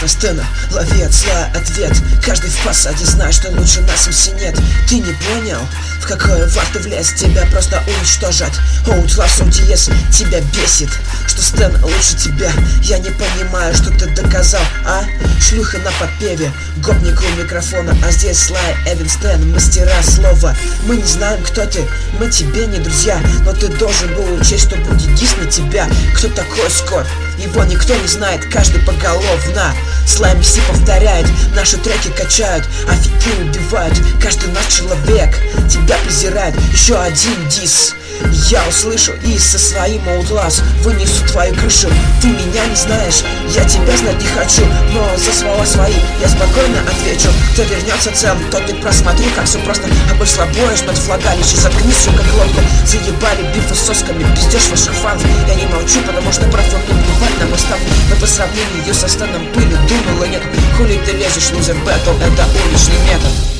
Стена, лови от зла ответ. Каждый в посаде знает, что лучше нас MC нет. Ты не понял, в какое варто влез? Тебя просто уничтожат. Outlast ODS тебя бесит, что Стэн лучше тебя. Я не понимаю, что ты доказал, а? Шлюха на подпеве, гопник у микрофона. А здесь Слай, Эвен, Стэн, мастера слова. Мы не знаем, кто ты, мы тебе не друзья, но ты должен был учесть, что будет диснуть тебя. Кто такой Скотт? Его никто не знает, каждый поголовно. Слайм MC повторяет, наши треки качают, а фики убивают. Каждый наш человек тебя презирает. Еще один дис я услышу и со своим Outlast вынесу твою крышу. Ты меня не знаешь, я тебя знать не хочу, но за слова свои я спокойно отвечу. Кто вернется целым, тот и просмотри, как все просто. Огонь слабое, жмет влагалище, заткнись, как лодку. Заебали бифы с сосками, пиздешь ваших фанов. Я не молчу, потому что прав он не плевать на мой став. Но по сравнению с Станом пыли думала нет. Хули ты лезешь, лузер бэтл, это уличный метод.